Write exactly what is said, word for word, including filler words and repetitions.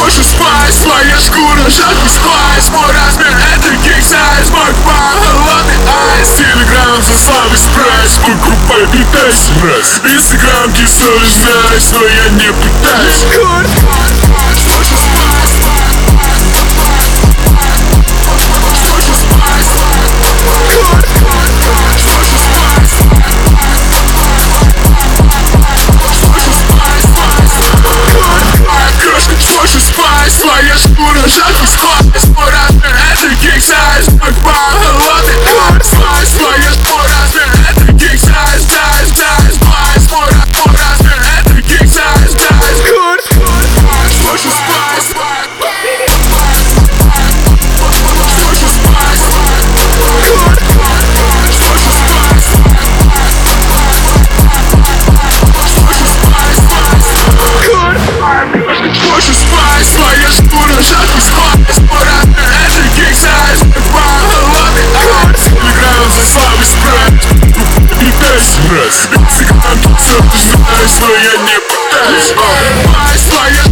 Больше спайс, твоя шкура, жаркий спайс. Мой размер это king size. Мой пан, холодный айс. Телеграм за слабый спрайс. Покупай, питайся, мразь. Инстаграм кисали знайс, но я не пытаюсь. Больше спайс. Больше спайс. Больше спайс, твоя шкура, жаркий спайс. Мой размер это king size. Мой пан, холодный айс. Спайс, твоя мой размер это king size. Дайс, дайс, спайс. Мой размер это king size. Дайс, больше спайс. Больше спайс. Больше спайс, твоя шкура, жаркий спайс. Мой размер это king size. Мой пан, холодный айс. Телеграм за слабый спрайс. Питайся, мразь. Инстаграм, ты знаешь, но я не пытаюсь. Спайс, твоя